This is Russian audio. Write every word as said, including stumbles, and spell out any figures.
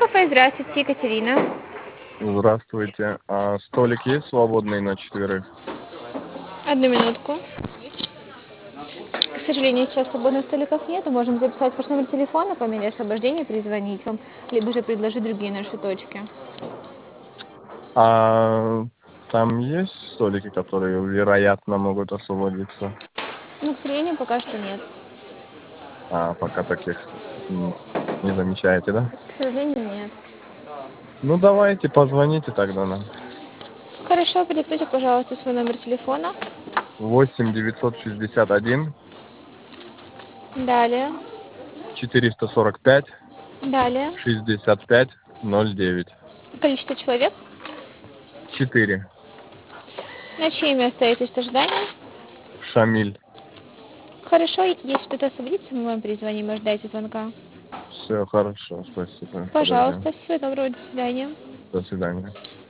кафе, здравствуйте, Екатерина. Здравствуйте. А столик есть свободный на четверых? Одну минутку. К сожалению, сейчас свободных столиков нет. Можем записать ваш номер телефона, по мере освобождения перезвонить вам, либо же предложить другие наши точки. А там есть столики, которые, вероятно, могут освободиться? Ну, к сожалению, пока что нет. А пока таких м, не замечаете, да? К сожалению, нет. Ну, давайте, позвоните тогда нам. Хорошо, продиктуйте, пожалуйста, свой номер телефона. восемь девятьсот шестьдесят один Далее. четыреста сорок пять Далее. шестьдесят пять ноль девять. Количество человек. четыре. На чье имя остаетесь в ожидании? Шамиль. Хорошо, если что-то освободится, мы вам перезвоним, ожидайте звонка. Все хорошо, спасибо. Подождем. Пожалуйста, всего доброго, до свидания. До свидания.